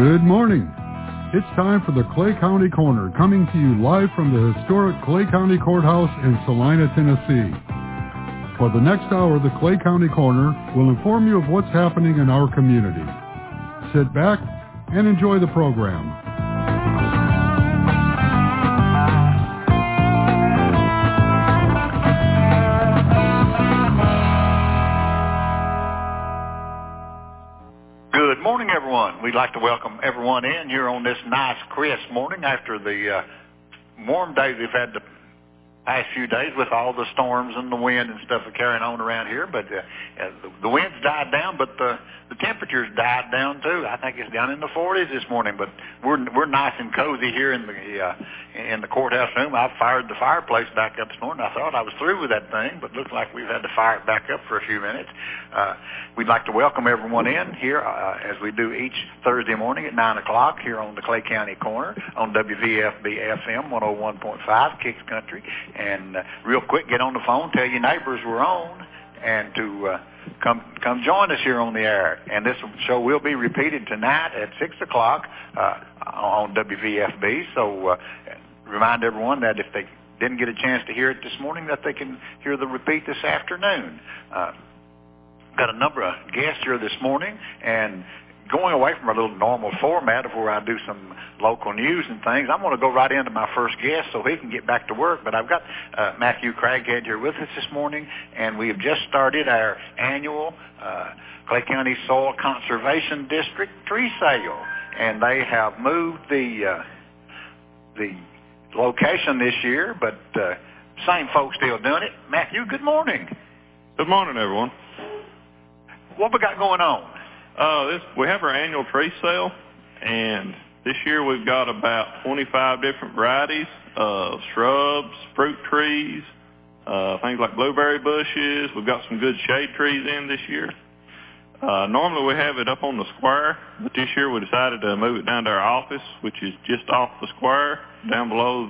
Good morning. It's time for the Clay County Corner, coming to you live from the historic Clay County Courthouse in Salina, Tennessee. For the next hour, the Clay County Corner will inform you of what's happening in our community. Sit back and enjoy the program. Good morning, everyone. We'd like to welcome everyone in here on this nice, crisp morning after the warm days we've had the past few days with all the storms and the wind and stuff carrying on around here. But the wind's died down, but the temperature's died down too. I think it's down in the 40s this morning, but we're nice and cozy here in the courthouse room. I fired the fireplace back up this morning. I thought I was through with that thing, but looks like we've had to fire it back up for a few minutes. We'd like to welcome everyone in here as we do each Thursday morning at 9 o'clock here on the Clay County Corner on WVFB FM 101.5 Kicks Country. And real quick, get on the phone, tell your neighbors we're on, and to come join us here on the air. And this show will be repeated tonight at 6 o'clock on WVFB. So remind everyone that if they didn't get a chance to hear it this morning, that they can hear the repeat this afternoon. Got a number of guests here this morning, and going away from our little normal format of where I do some local news and things, I'm going to go right into my first guest so he can get back to work. But I've got Matthew Craighead here with us this morning, and we have just started our annual Clay County Soil Conservation District tree sale, and they have moved the location this year, but same folks still doing it. Matthew, good morning. Good morning, everyone. What we got going on? We have our annual tree sale, and this year we've got about 25 different varieties of shrubs, fruit trees, things like blueberry bushes. We've got some good shade trees in this year. Normally we have it up on the square, but this year we decided to move it down to our office, which is just off the square, down below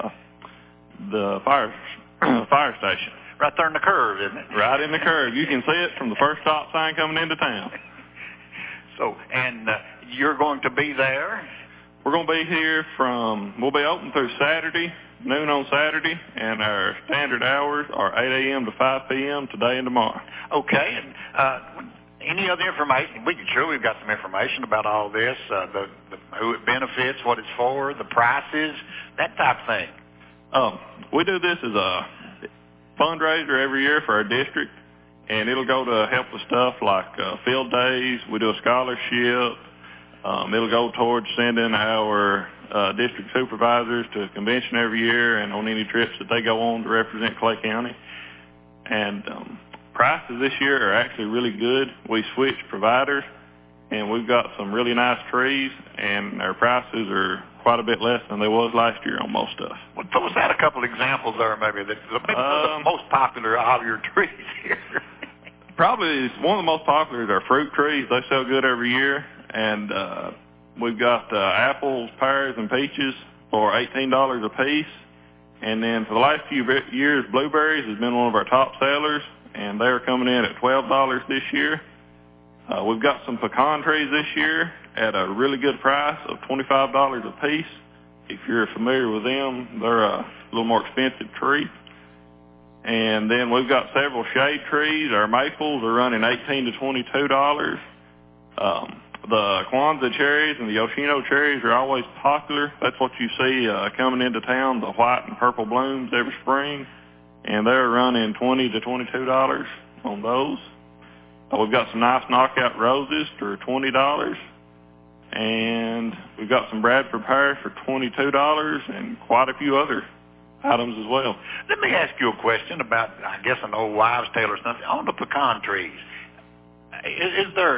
the fire station. Right there in the curve, isn't it? Right in the curve. You can see it from the first stop sign coming into town. So, and you're going to be there? We're going to be here we'll be open through Saturday, noon on Saturday, and our standard hours are 8 a.m. to 5 p.m. today and tomorrow. Okay. And any other information? We've got some information about all this, who it benefits, what it's for, the prices, that type of thing. We do this as a fundraiser every year for our district, and it'll go to help with stuff like field days. We do a scholarship. It'll go towards sending our district supervisors to a convention every year and on any trips that they go on to represent Clay County. And prices this year are actually really good. We switched providers, and we've got some really nice trees, and our prices are quite a bit less than they was last year on most stuff. Well, throw us out a couple examples there, maybe the most popular of your trees here. Probably one of the most popular is our fruit trees. They sell good every year, and we've got apples, pears, and peaches for $18 a piece. And then for the last few years, blueberries has been one of our top sellers, and they're coming in at $12 this year. We've got some pecan trees this year at a really good price of $25 a piece. If you're familiar with them, they're a little more expensive tree. And then we've got several shade trees. Our maples are running $18 to $22. The Kwanzaa cherries and the Yoshino cherries are always popular. That's what you see coming into town, the white and purple blooms every spring. And they're running $20 to $22 on those. We've got some nice knockout roses for $20. And we've got some Bradford pears for $22 and quite a few other items as well. Let me ask you a question about, I guess, an old wives' tale or something. On the pecan trees, is there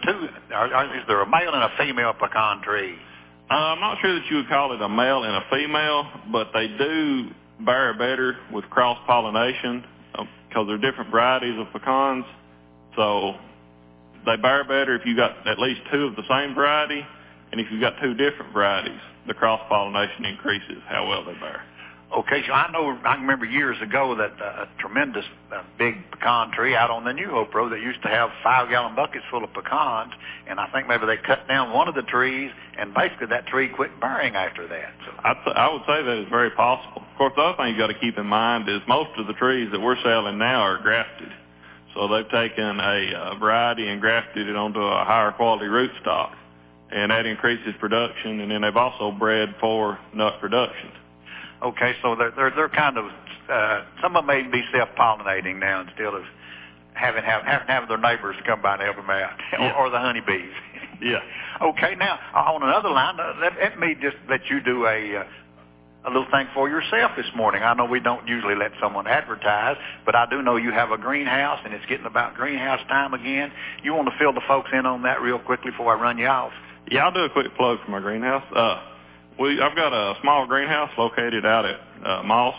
a male and a female pecan tree? I'm not sure that you would call it a male and a female, but they do bear better with cross-pollination because they're different varieties of pecans. So they bear better if you got at least two of the same variety, and if you've got two different varieties, the cross-pollination increases how well they bear. Okay, so I remember years ago that a tremendous big pecan tree out on the New Hope Road that used to have 5-gallon buckets full of pecans, and I think maybe they cut down one of the trees, and basically that tree quit bearing after that. So I would say that is very possible. Of course, the other thing you got to keep in mind is most of the trees that we're selling now are grafted. So they've taken a variety and grafted it onto a higher quality rootstock, and that increases production, and then they've also bred for nut production. Okay, so they're kind of some of them may be self-pollinating now instead of having their neighbors come by and help them out, yeah. or the honeybees. Yeah. Okay, now on another line, let me just let you do a little thing for yourself this morning. I know we don't usually let someone advertise, but I do know you have a greenhouse, and it's getting about greenhouse time again. You want to fill the folks in on that real quickly before I run you off? Yeah, I'll do a quick plug for my greenhouse. I've got a small greenhouse located out at Moss,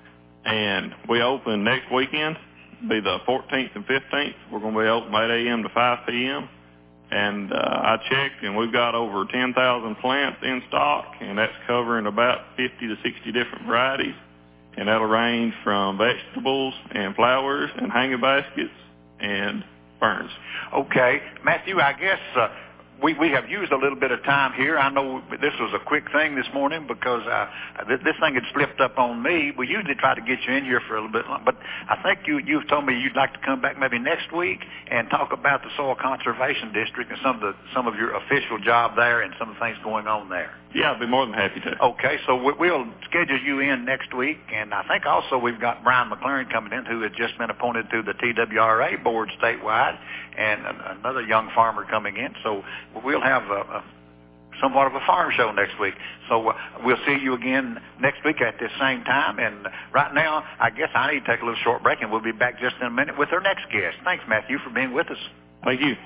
and we open next weekend, be the 14th and 15th. We're going to be open 8 a.m. to 5 p.m. And I checked, and we've got over 10,000 plants in stock, and that's covering about 50 to 60 different varieties. And that'll range from vegetables and flowers and hanging baskets and ferns. Okay. Matthew, I guess we have used a little bit of time here. I know this was a quick thing this morning because this thing had slipped up on me. We usually try to get you in here for a little bit long, but I think you've told me you'd like to come back maybe next week and talk about the Soil Conservation District and some of your official job there and some of the things going on there. Yeah, I'd be more than happy to. Okay, so we'll schedule you in next week, and I think also we've got Brian McLaren coming in, who has just been appointed to the TWRA board statewide, and another young farmer coming in. So we'll have somewhat of a farm show next week. So we'll see you again next week at this same time. And right now, I guess I need to take a little short break, and we'll be back just in a minute with our next guest. Thanks, Matthew, for being with us. Thank you.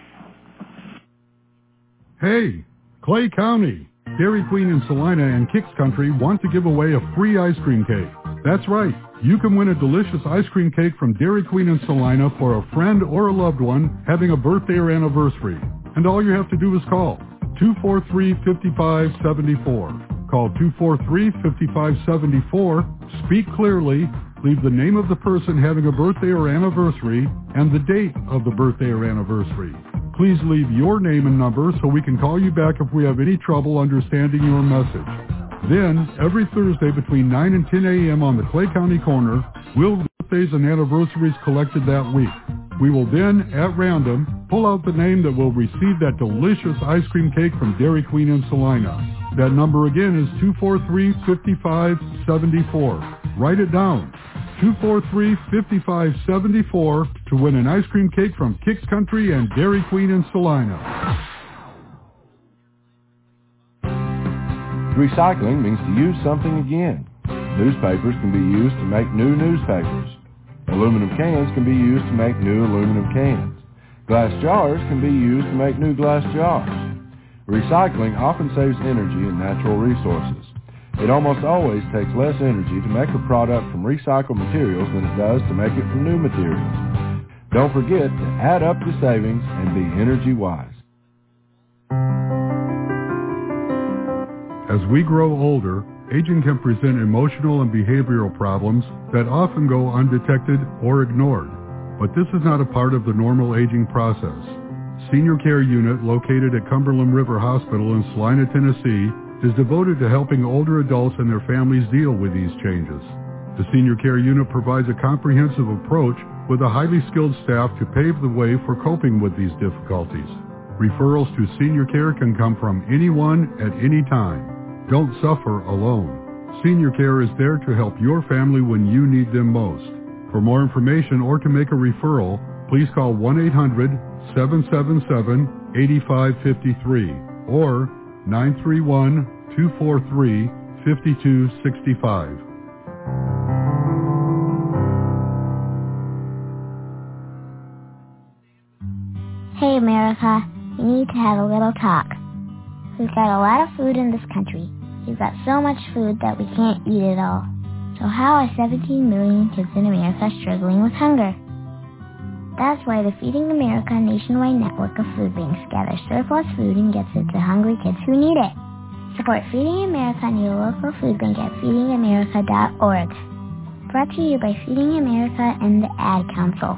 Hey, Clay County. Dairy Queen in Salina and Kicks Country want to give away a free ice cream cake. That's right. You can win a delicious ice cream cake from Dairy Queen in Salina for a friend or a loved one having a birthday or anniversary. And all you have to do is call 243-5574. Call 243-5574. Speak clearly. Leave the name of the person having a birthday or anniversary and the date of the birthday or anniversary. Please leave your name and number so we can call you back if we have any trouble understanding your message. Then, every Thursday between 9 and 10 a.m. on the Clay County Corner, we'll have birthdays and anniversaries collected that week. We will then, at random, pull out the name that will receive that delicious ice cream cake from Dairy Queen in Salina. That number again is 243-5574. Write it down. 243-5574 to win an ice cream cake from Kicks Country and Dairy Queen in Salina. Recycling means to use something again. Newspapers can be used to make new newspapers. Aluminum cans can be used to make new aluminum cans. Glass jars can be used to make new glass jars. Recycling often saves energy and natural resources. It almost always takes less energy to make a product from recycled materials than it does to make it from new materials. Don't forget to add up your savings and be energy wise. As we grow older, aging can present emotional and behavioral problems that often go undetected or ignored. But this is not a part of the normal aging process. Senior Care Unit, located at Cumberland River Hospital in Salina, Tennessee, is devoted to helping older adults and their families deal with these changes. The Senior Care Unit provides a comprehensive approach with a highly skilled staff to pave the way for coping with these difficulties. Referrals to Senior Care can come from anyone at any time. Don't suffer alone. Senior Care is there to help your family when you need them most. For more information or to make a referral, please call 1-800-777-8553 or 931-243-5265. Hey America, we need to have a little talk. We've got a lot of food in this country. We've got so much food that we can't eat it all. So how are 17 million kids in America struggling with hunger? That's why the Feeding America nationwide network of food banks gathers surplus food and gets it to hungry kids who need it. Support Feeding America and your local food bank at feedingamerica.org. Brought to you by Feeding America and the Ad Council.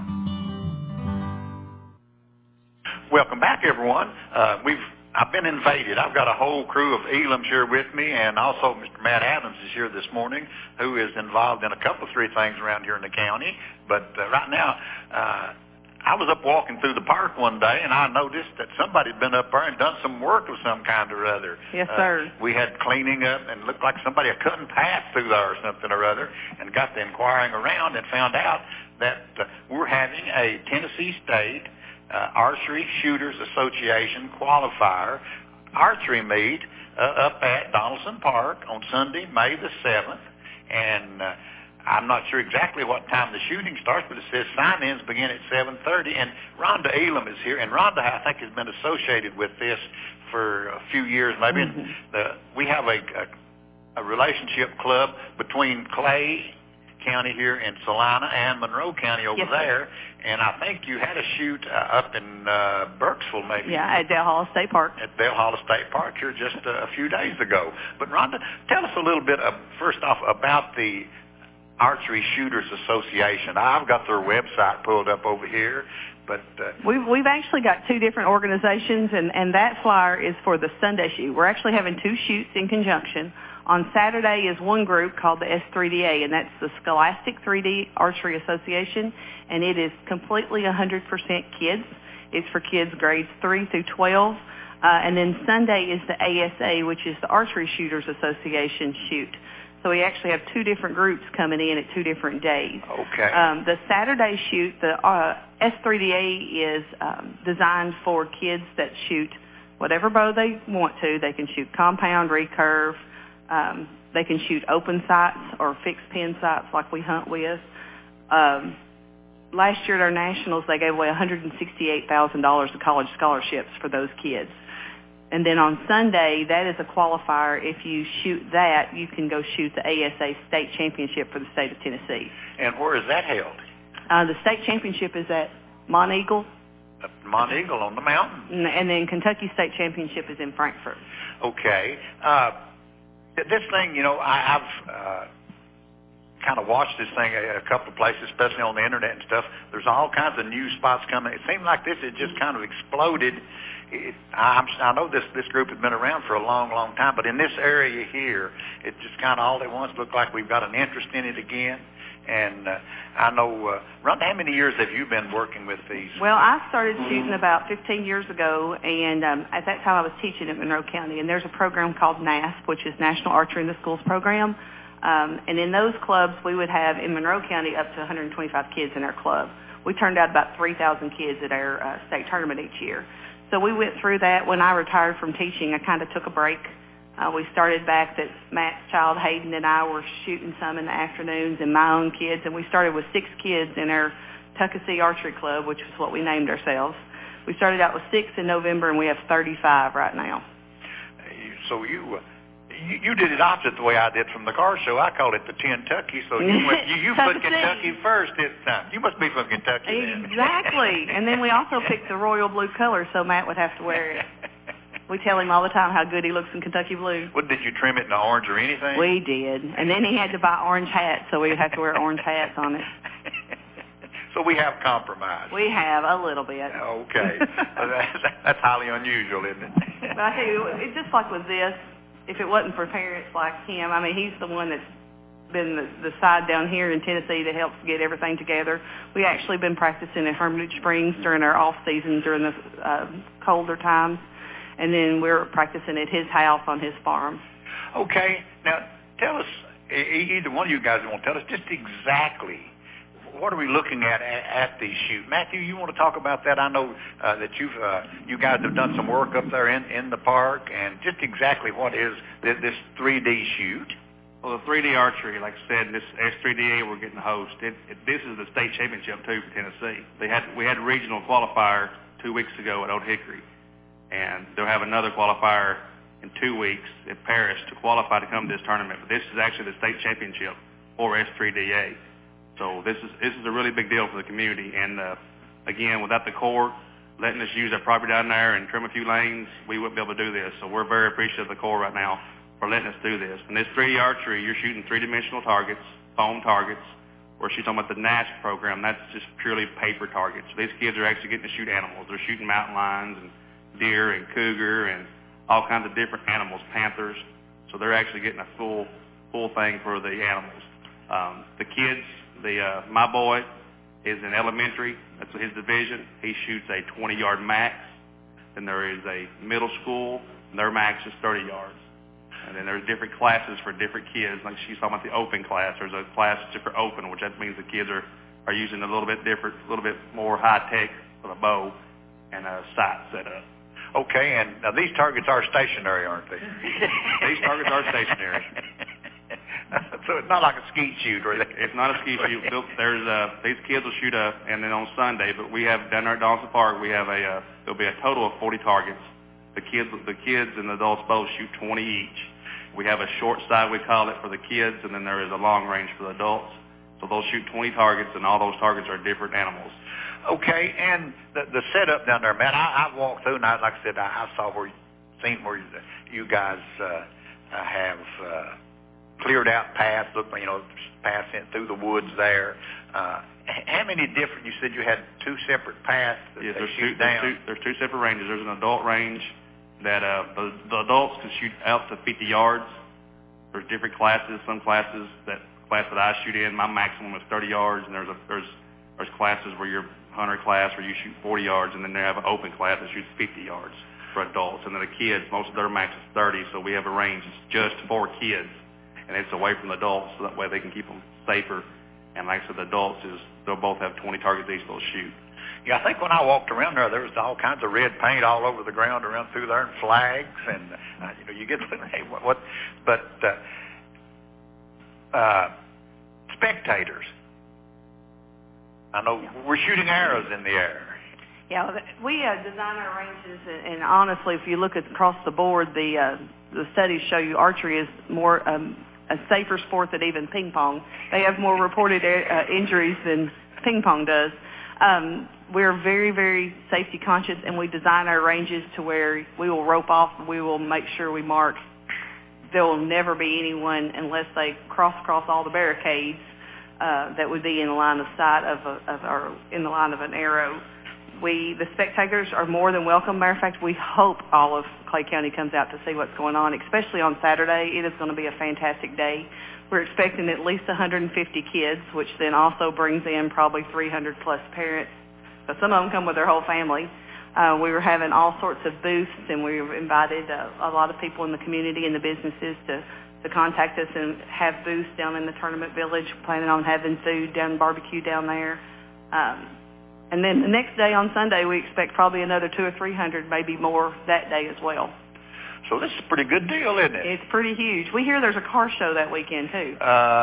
Welcome back, everyone. I've been invaded. I've got a whole crew of Elams here with me, and also Mr. Matt Adams is here this morning, who is involved in a couple of three things around here in the county. But right now, I was up walking through the park one day, and I noticed that somebody had been up there and done some work of some kind or other. Yes, sir. We had cleaning up, and it looked like somebody had cut path through there or something or other, and got to inquiring around and found out that we're having a Tennessee State Archery Shooters Association qualifier archery meet up at Donaldson Park on Sunday, May the 7th. And I'm not sure exactly what time the shooting starts, but it says sign-ins begin at 7:30. And Rhonda Elam is here. And Rhonda, I think, has been associated with this for a few years maybe. Mm-hmm. We have a relationship club between Clay County here in Salina and Monroe County over there. And I think you had a shoot up in Burkesville, maybe. Yeah, at Dale Hollow State Park. At Dale Hollow State Park here just a few days ago. But Rhonda, tell us a little bit, first off, about the Archery Shooters Association. I've got their website pulled up over here. But we've actually got two different organizations, and that flyer is for the Sunday shoot. We're actually having two shoots in conjunction. On Saturday is one group called the S3DA, and that's the Scholastic 3D Archery Association, and it is completely 100% kids. It's for kids grades 3 through 12. And then Sunday is the ASA, which is the Archery Shooters Association shoot. So we actually have two different groups coming in at two different days. Okay. The Saturday shoot, the S3DA is designed for kids that shoot whatever bow they want to. They can shoot compound, recurve. They can shoot open sights or fixed pin sights like we hunt with. Last year at our nationals, they gave away $168,000 of college scholarships for those kids. And then on Sunday, that is a qualifier. If you shoot that, you can go shoot the ASA state championship for the state of Tennessee. And where is that held? The state championship is at Mont Eagle. Mont Eagle on the mountain? And then Kentucky State Championship is in Frankfort. Okay. This thing, you know, I've kind of watched this thing a couple of places, especially on the internet and stuff. There's all kinds of new spots coming. It seemed like this had just kind of exploded. I know this group has been around for a long, long time, but in this area here, it just kind of all at once looked like we've got an interest in it again. And I know, Rhonda, how many years have you been working with these? Well, I started shooting about 15 years ago, and at that time I was teaching at Monroe County, and there's a program called NASP, which is National Archery in the Schools program. And in those clubs, we would have, in Monroe County, up to 125 kids in our club. We turned out about 3,000 kids at our state tournament each year. So we went through that. When I retired from teaching, I kind of took a break. We started back that Matt's child, Hayden, and I were shooting some in the afternoons and my own kids, and we started with 6 kids in our Tuckasee Archery Club, which is what we named ourselves. We started out with 6 in November, and we have 35 right now. So you did it opposite the way I did from the car show. I called it the Kentucky. So you put Kentucky first this time. You must be from Kentucky then. Exactly. And then we also picked the royal blue color, so Matt would have to wear it. We tell him all the time how good he looks in Kentucky blue. What, did you trim it in orange or anything? We did. And then he had to buy orange hats, so we would have to wear orange hats on it. So we have compromise. We have a little bit. Okay. That's highly unusual, isn't it? But I tell you, it's just like with this, if it wasn't for parents like him, I mean, he's the one that's been the side down here in Tennessee that helps get everything together. We actually been practicing at Hermitage Springs during our off season during the colder times. And then we're practicing at his house on his farm. Okay. Now, tell us, either one of you guys want to tell us just exactly what are we looking at these shoots. Matthew, you want to talk about that? I know that you guys have done some work up there in the park, and just exactly what is this 3D shoot? Well, the 3D archery, like I said, this S3DA we're getting to host. This is the state championship, too, for Tennessee. We had a regional qualifier 2 weeks ago at Old Hickory. And they'll have another qualifier in 2 weeks at Paris to qualify to come to this tournament. But this is actually the state championship for S3DA. So this is a really big deal for the community. And again, without the court, letting us use their property down there and trim a few lanes, we wouldn't be able to do this. So we're very appreciative of the Corps right now for letting us do this. And this 3D archery, you're shooting three-dimensional targets, foam targets. We're talking about the NASP program. That's just purely paper targets. So these kids are actually getting to shoot animals. They're shooting mountain lions and deer and cougar and all kinds of different animals, panthers. So they're actually getting a full thing for the animals. The kids, my boy is in elementary. That's his division. He shoots a 20-yard max. Then there is a middle school, and their max is 30 yards. And then there's different classes for different kids. Like she's talking about the open class. There's a class for open, which that means the kids are using a little bit different, a little bit more high-tech with a bow and a sight set up. Okay, and now these targets are stationary, aren't they? These targets are stationary. So it's not like a skeet shoot, really. It's not a skeet shoot. These kids will shoot and then on Sunday, but we have down there at Donaldson Park, we have there'll be a total of 40 targets. The kids and the adults both shoot 20 each. We have a short side, we call it, for the kids, and then there is a long range for the adults. So they'll shoot 20 targets, and all those targets are different animals. Okay, and the setup down there, man, I walked through, and like I said, I saw where you guys have cleared out paths, paths in through the woods there. How many different, you said you had two separate paths that yes, they shoot down? There's two separate ranges. There's an adult range that the adults can shoot out to 50 yards. There's different classes. Some classes, class that I shoot in, my maximum is 30 yards, and there's classes where you're hunter class where you shoot 40 yards, and then they have an open class that shoots 50 yards for adults. And then the kids, most of their max is 30, so we have a range that's just for kids, and it's away from the adults, so that way they can keep them safer. And like I said, the adults they'll both have 20 targets each they'll shoot. Yeah, I think when I walked around there was all kinds of red paint all over the ground around through there and flags, and you get spectators. I know we're shooting arrows in the air. Yeah, we design our ranges, and honestly, if you look across the board, the studies show you archery is more a safer sport than even ping pong. They have more reported injuries than ping pong does. We're very, very safety conscious, and we design our ranges to where we will rope off. We will make sure we mark. There will never be anyone unless they cross all the barricades that would be in the line of sight or in the line of an arrow. The spectators are more than welcome. Matter of fact, we hope all of Clay County comes out to see what's going on, especially on Saturday. It is going to be a fantastic day. We're expecting at least 150 kids, which then also brings in probably 300 plus parents. But some of them come with their whole family. We were having all sorts of booths, and we invited a lot of people in the community and the businesses to contact us and have booths down in the tournament village, planning on having food down, barbecue down there. And then the next day on Sunday, we expect probably another 200 or 300, maybe more that day as well. So this is a pretty good deal, isn't it? It's pretty huge. We hear there's a car show that weekend, too.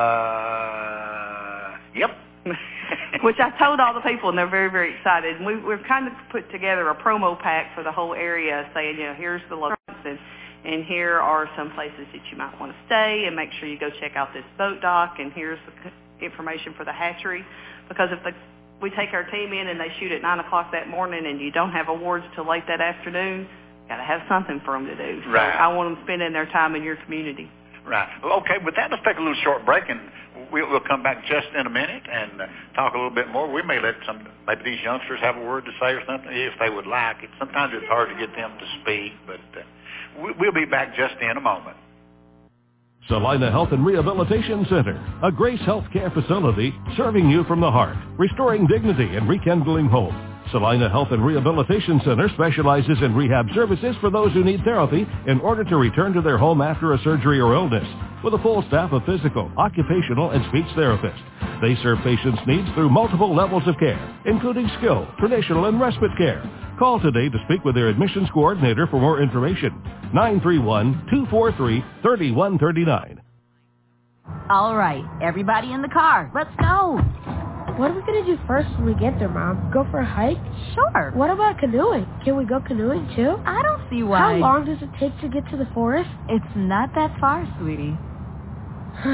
Yep. Which I told all the people, and they're very, very excited. And we've kind of put together a promo pack for the whole area saying, here's the locations, and here are some places that you might want to stay, and make sure you go check out this boat dock, and here's the information for the hatchery. Because if we take our team in and they shoot at 9 o'clock that morning and you don't have awards till late that afternoon, got to have something for them to do. So right. I want them spending their time in your community. Right. Okay, with that, let's take a little short break, and we'll come back just in a minute and talk a little bit more. We may let maybe these youngsters have a word to say or something if they would like. Sometimes it's hard to get them to speak, but we'll be back just in a moment. Salina Health and Rehabilitation Center, a Grace Health Care facility serving you from the heart, restoring dignity and rekindling hope. Salina Health and Rehabilitation Center specializes in rehab services for those who need therapy in order to return to their home after a surgery or illness, with a full staff of physical, occupational, and speech therapists. They serve patients' needs through multiple levels of care, including skilled, traditional, and respite care. Call today to speak with their admissions coordinator for more information. 931-243-3139. All right, everybody in the car. Let's go. What are we going to do first when we get there, Mom? Go for a hike? Sure. What about canoeing? Can we go canoeing, too? I don't see why. How long does it take to get to the forest? It's not that far, sweetie.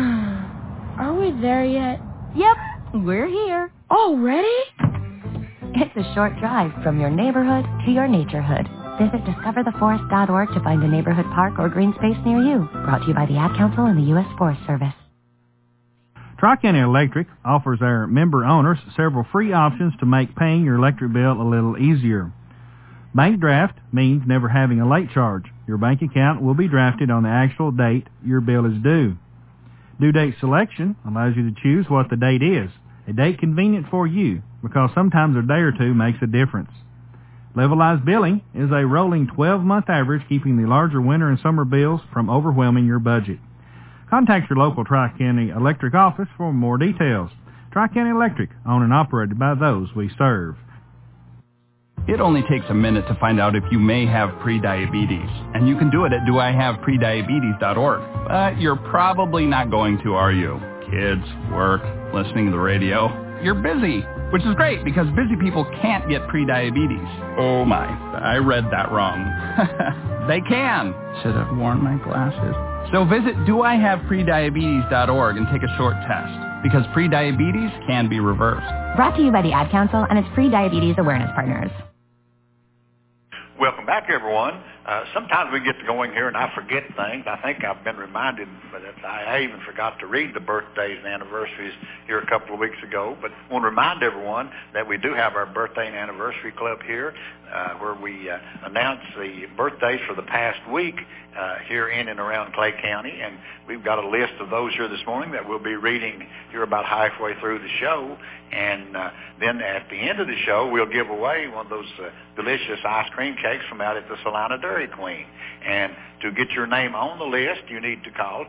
Are we there yet? Yep, we're here. Already? It's a short drive from your neighborhood to your naturehood. Visit discovertheforest.org to find a neighborhood park or green space near you. Brought to you by the Ad Council and the U.S. Forest Service. Tri-County Electric offers our member owners several free options to make paying your electric bill a little easier. Bank draft means never having a late charge. Your bank account will be drafted on the actual date your bill is due. Due date selection allows you to choose what the date is, a date convenient for you, because sometimes a day or two makes a difference. Levelized billing is a rolling 12-month average, keeping the larger winter and summer bills from overwhelming your budget. Contact your local Tri-County Electric office for more details. Tri-County Electric, owned and operated by those we serve. It only takes a minute to find out if you may have prediabetes, and you can do it at doihaveprediabetes.org. But you're probably not going to, are you? Kids, work, listening to the radio. You're busy, which is great because busy people can't get prediabetes. Oh my, I read that wrong. They can. Should have worn my glasses. So visit doihaveprediabetes.org and take a short test, because prediabetes can be reversed. Brought to you by the Ad Council and its pre-diabetes awareness partners. Welcome back, everyone. Sometimes we get to going here and I forget things. I think I've been reminded that I even forgot to read the birthdays and anniversaries here a couple of weeks ago. But I want to remind everyone that we do have our birthday and anniversary club here where we announce the birthdays for the past week here in and around Clay County. And we've got a list of those here this morning that we'll be reading here about halfway through the show. And then at the end of the show, we'll give away one of those delicious ice cream cakes from out at the Salina Dairy Queen. And to get your name on the list, you need to call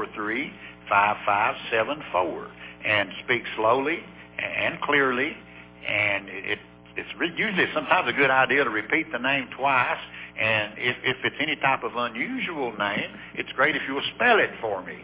243-5574 and speak slowly and clearly. And it's usually sometimes a good idea to repeat the name twice. And if it's any type of unusual name, it's great if you will spell it for me.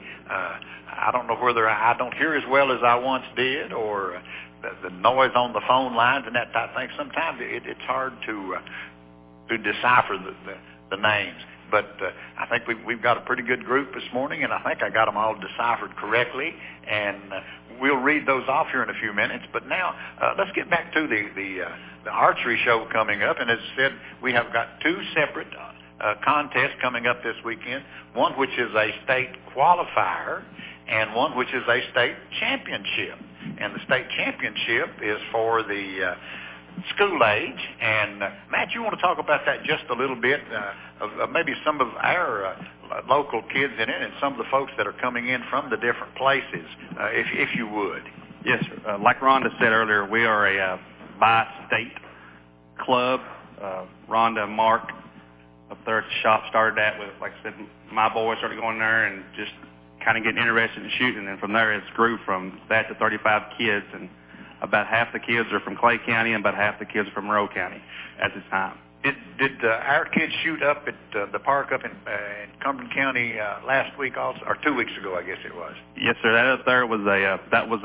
I don't know whether I don't hear as well as I once did, or the noise on the phone lines and that type of thing. Sometimes it's hard to decipher the names. But I think we've got a pretty good group this morning, and I think I got them all deciphered correctly. And we'll read those off here in a few minutes. But now let's get back to the archery show coming up. And as I said, we have got two separate contests coming up this weekend, one which is a state qualifier and one which is a state championship. And the state championship is for the school age. And Matt, you want to talk about that just a little bit, of maybe some of our local kids in it and some of the folks that are coming in from the different places, if you would. Yes, sir. Like Rhonda said earlier, we are a bi-state club. Rhonda and Mark up there at the shop started that with, like I said, my boys started going there and just kind of getting interested in shooting. And from there, it's grew from that to 35 kids. And about half the kids are from Clay County and about half the kids are from Monroe County at this time. Did our kids shoot up at the park up in Cumberland County last week also, or 2 weeks ago, I guess it was? Yes, sir. That up there was the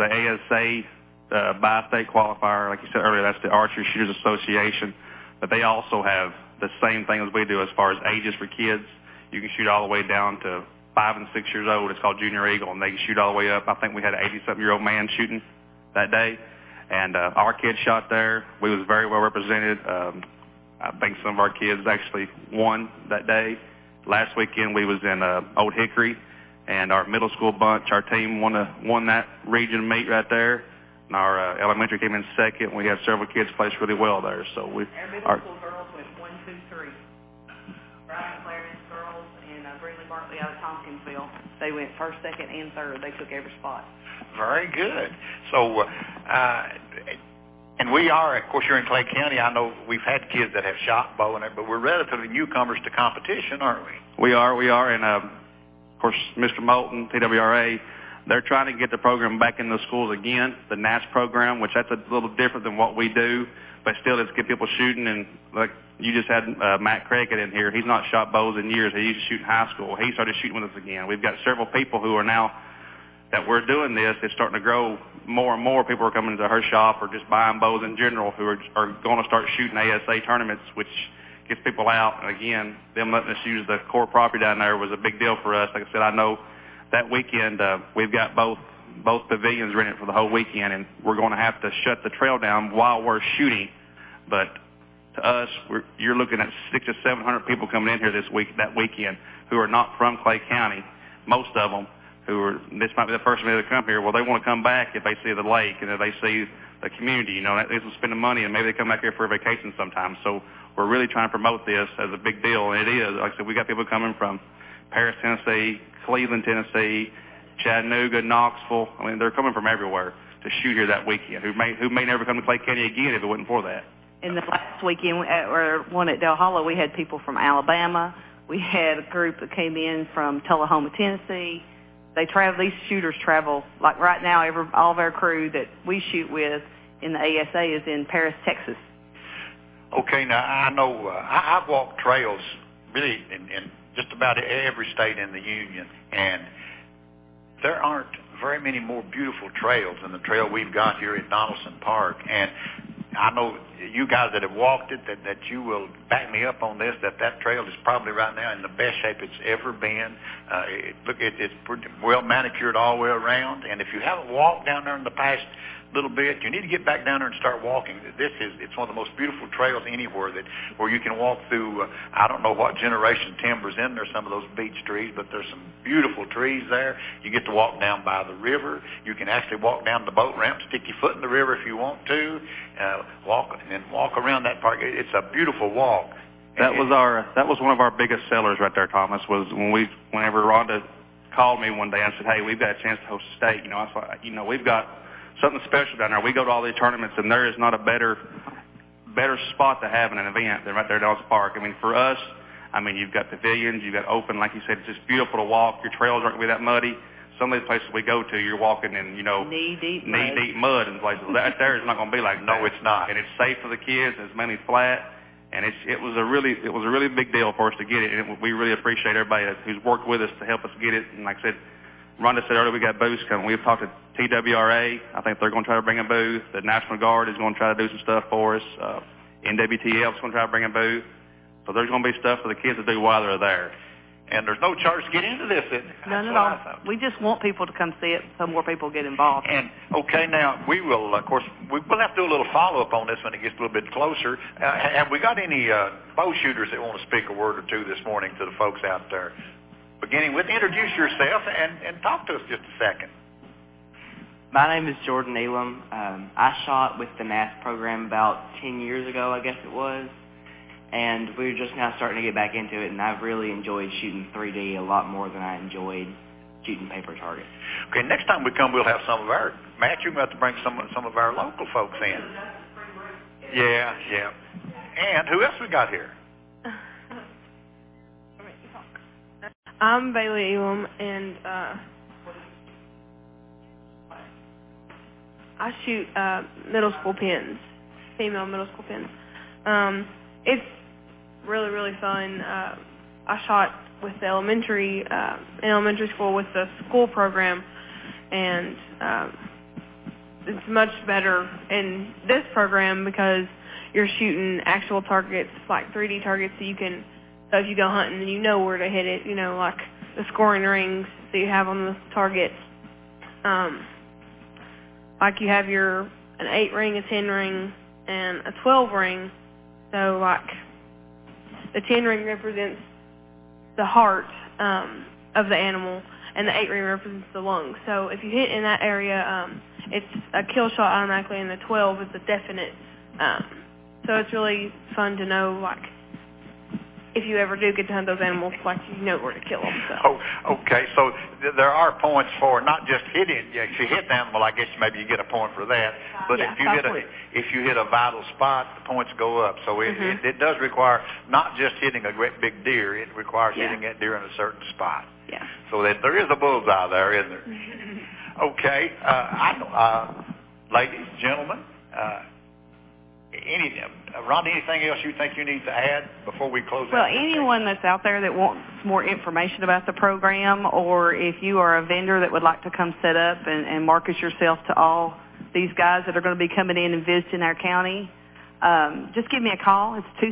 ASA bi-state qualifier. Like you said earlier, that's the Archery Shooters Association. But they also have the same thing as we do as far as ages for kids. You can shoot all the way down to 5 and 6 years old. It's called Junior Eagle, and they can shoot all the way up. I think we had an 80-something-year-old man shooting that day. And our kids shot there. We was very well represented. I think some of our kids actually won that day. Last weekend we was in Old Hickory, and our middle school bunch, our team won that region meet right there. And our elementary came in second. We had several kids place really well there. So our middle school girls went 1, 2, 3. Brian Clarence girls and Brindley Bartley out of Tompkinsville. They went first, second, and third. They took every spot. Very good. So, and we are, of course, you're in Clay County. I know we've had kids that have shot bow and but we're relatively newcomers to competition, aren't we? We are. And, of course, Mr. Moulton, TWRA, they're trying to get the program back in the schools again, the NAS program, which that's a little different than what we do. But still, it's get people shooting. And like you just had Matt Crackett in here. He's not shot bows in years. He used to shoot in high school. He started shooting with us again. We've got several people who are now that we're doing this. It's starting to grow more and more. People are coming to her shop or just buying bows in general who are going to start shooting ASA tournaments, which gets people out. And again, them letting us use the core property down there was a big deal for us. Like I said, I know that weekend we've got both pavilions rented for the whole weekend, and we're going to have to shut the trail down while we're shooting But to us, you're looking at 600 to 700 people coming in here that weekend who are not from Clay County, most of them, this might be the first time they come here. Well, they want to come back if they see the lake and if they see the community. They will spend the money, and maybe they come back here for a vacation sometime. So we're really trying to promote this as a big deal, and it is. Like I said, we got people coming from Paris, Tennessee, Cleveland, Tennessee, Chattanooga, Knoxville. I mean, they're coming from everywhere to shoot here that weekend, who may never come to Clay County again if it wasn't for that. And the last weekend, or one at Del Hollow, we had people from Alabama. We had a group that came in from Tullahoma, Tennessee. These shooters travel, like right now, all of our crew that we shoot with in the ASA is in Paris, Texas. Okay, now I know I've walked trails really in just about every state in the Union, and there aren't very many more beautiful trails than the trail we've got here at Donaldson Park. And I know you guys that have walked it, that you will back me up on this, that trail is probably right now in the best shape it's ever been. It's pretty well manicured all the way around. And if you haven't walked down there in the past little bit, you need to get back down there and start walking. It's one of the most beautiful trails anywhere where you can walk through, I don't know what generation timber's in there, some of those beech trees, but there's some beautiful trees there. You get to walk down by the river. You can actually walk down the boat ramp, stick your foot in the river if you want to, walk around that park. It's a beautiful walk. That was one of our biggest sellers right there, Thomas, was whenever Rhonda called me one day and said, hey, we've got a chance to host a state. I was like, we've got something special down there. We go to all these tournaments, and there is not a better spot to have in an event than right there at Donaldson Park. I mean, for us, you've got pavilions, you've got open, like you said, it's just beautiful to walk. Your trails aren't going to be that muddy. Some of these places we go to, you're walking in, knee-deep mud in places. That there is not going to be like that. No, it's not. And it's safe for the kids. It's mainly flat. And it was a really big deal for us to get it. And we really appreciate everybody who's worked with us to help us get it. And like I said, Rhonda said earlier, we got booths coming. We've talked to TWRA. I think they're going to try to bring a booth. The National Guard is going to try to do some stuff for us. NWTL is going to try to bring a booth. So there's going to be stuff for the kids to do while they're there. And there's no charge to get into this, is there? None at all. We just want people to come see it so more people get involved. And, okay, now, we will, of course, we'll have to do a little follow-up on this when it gets a little bit closer. Have we got any bow shooters that want to speak a word or two this morning to the folks out there? Beginning with, introduce yourself and talk to us just a second. My name is Jordan Elam. I shot with the NAS program about 10 years ago, I guess it was. And we're just now starting to get back into it, and I've really enjoyed shooting 3D a lot more than I enjoyed shooting paper targets. Okay, next time we come, we'll have some of our, Matt, you're going to have to bring some of our local folks in. Yeah. And who else we got here? I'm Bailey Elam, and I shoot middle school pins, female middle school pins. It's really, really fun. I shot with the in elementary school with the school program, and it's much better in this program because you're shooting actual targets, like 3D targets, so if you go hunting, then you know where to hit it, like the scoring rings that you have on the target. Like you have an 8 ring, a 10 ring, and a 12 ring. So, like, the 10 ring represents the heart of the animal, and the 8 ring represents the lungs. So if you hit in that area, it's a kill shot automatically, and the 12 is a definite. So it's really fun to know, like, if you ever do get to hunt those animals, like, you know where to kill them. So. Oh, okay. So there are points for not just hitting. Yeah, if you hit the animal, I guess maybe you get a point for that. But yeah, if you hit a vital spot, the points go up. So it does require not just hitting a great big deer. It requires hitting that deer in a certain spot. Yeah. So that there is a bullseye there, isn't there? Okay. Ladies, gentlemen. Rhonda, anything else you think you need to add before we close out? Well, anyone that's out there that wants more information about the program, or if you are a vendor that would like to come set up and market yourself to all these guys that are going to be coming in and visiting our county, just give me a call. It's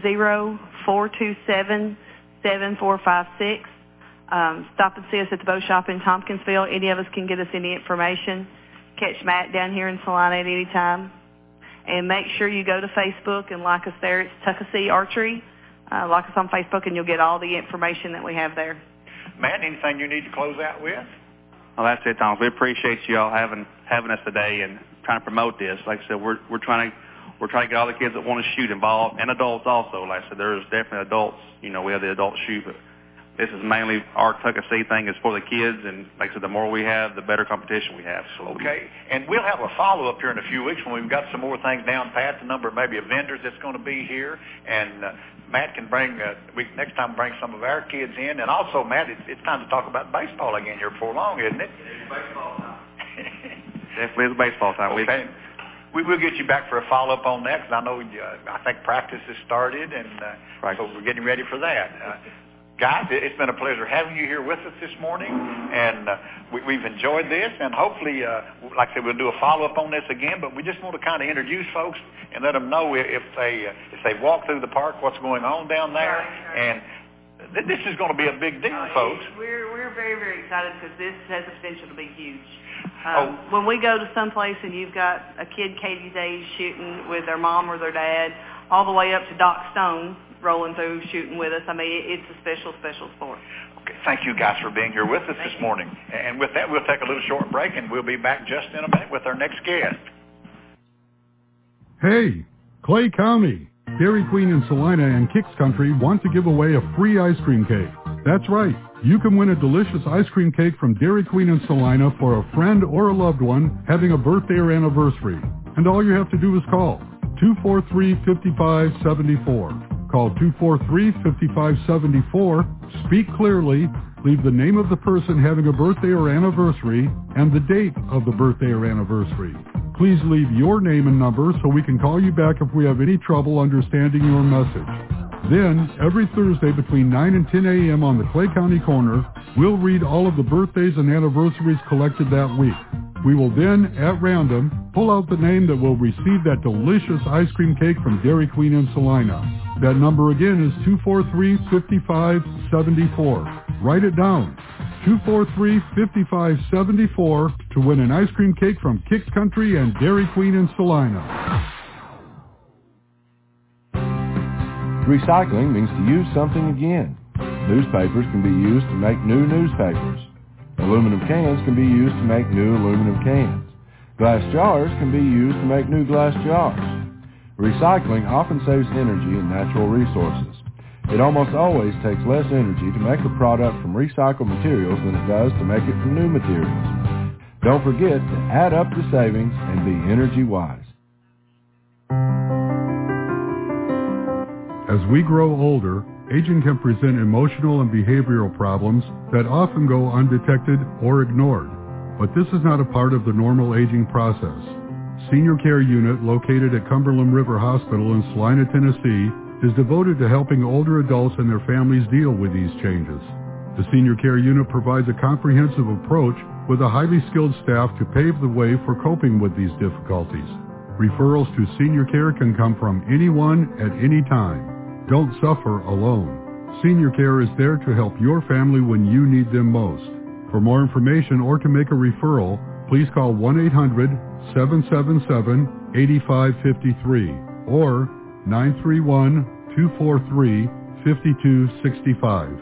270-427-7456. Stop and see us at the bow shop in Tompkinsville. Any of us can get us any information. Catch Matt down here in Salina at any time. And make sure you go to Facebook and like us there. It's Tuckasee Archery. Like us on Facebook, and you'll get all the information that we have there. Matt, anything you need to close out with? Well, that's it, Thomas. We appreciate you all having us today and trying to promote this. Like I said, we're trying to get all the kids that want to shoot involved, and adults also. Like I said, there's definitely adults. We have the adult shoot, but this is mainly our Tuckasee thing is for the kids, and like I said, the more we have, the better competition we have. So okay, and we'll have a follow-up here in a few weeks when we've got some more things down pat, the number maybe of vendors that's going to be here, and Matt can bring, next time bring some of our kids in, and also, Matt, it's time to talk about baseball again here before long, isn't it? It's baseball time. Definitely is baseball time. Okay. We will get you back for a follow-up on that, because I know, I think practice has started, and so we're getting ready for that. Guys, it's been a pleasure having you here with us this morning, and we've enjoyed this, and hopefully, like I said, we'll do a follow-up on this again, but we just want to kind of introduce folks and let them know if they walk through the park, what's going on down there, and this is going to be a big deal, folks. We're very, very excited because this has the potential to be huge. When we go to someplace and you've got a kid, Katie Days, shooting with their mom or their dad, all the way up to Doc Stone rolling through shooting with us, I mean, it's a special, special sport. Okay, thank you guys for being here with us this morning. And with that, we'll take a little short break, and we'll be back just in a minute with our next guest. Hey, Clay County, Dairy Queen in Salina and Kicks Country want to give away a free ice cream cake. That's right. You can win a delicious ice cream cake from Dairy Queen in Salina for a friend or a loved one having a birthday or anniversary. And all you have to do is call 243-5574. Call 243-5574, speak clearly, leave the name of the person having a birthday or anniversary, and the date of the birthday or anniversary. Please leave your name and number so we can call you back if we have any trouble understanding your message. Then, every Thursday between 9 and 10 a.m. on the Clay County Corner, we'll read all of the birthdays and anniversaries collected that week. We will then, at random, pull out the name that will receive that delicious ice cream cake from Dairy Queen in Salina. That number again is 243-5574. Write it down. 243-5574 to win an ice cream cake from Kicks Country and Dairy Queen in Salina. Recycling means to use something again. Newspapers can be used to make new newspapers. Aluminum cans can be used to make new aluminum cans. Glass jars can be used to make new glass jars. Recycling often saves energy and natural resources. It almost always takes less energy to make a product from recycled materials than it does to make it from new materials. Don't forget to add up the savings and be energy wise. As we grow older, aging can present emotional and behavioral problems that often go undetected or ignored. But this is not a part of the normal aging process. Senior Care Unit, located at Cumberland River Hospital in Salina, Tennessee, is devoted to helping older adults and their families deal with these changes. The Senior Care Unit provides a comprehensive approach with a highly skilled staff to pave the way for coping with these difficulties. Referrals to senior care can come from anyone at any time. Don't suffer alone. Senior Care is there to help your family when you need them most. For more information or to make a referral, please call 1-800-777-8553 or 931-243-5265.